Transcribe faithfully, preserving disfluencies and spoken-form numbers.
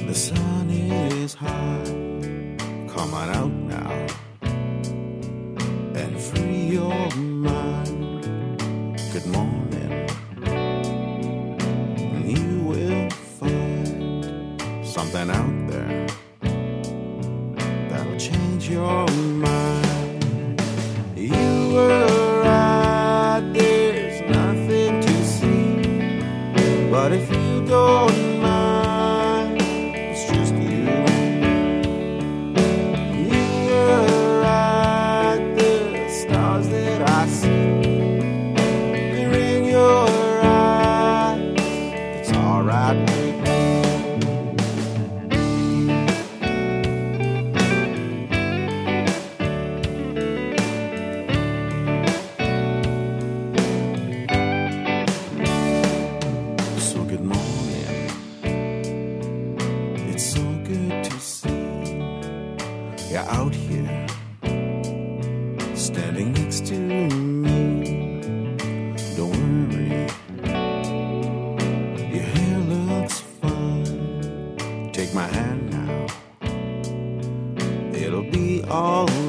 The sun is high. Come on out now and free your mind. Good morning. You will find something out there that'll change your mind. You were right, there's nothing to see. But if you don't mind, it's just you and me. You were right, the stars that I see, they're in your eyes. It's alright with me. So good morning. It's so good to see you're out here standing next to me. Don't worry, your hair looks fine. Take my hand now, it'll be all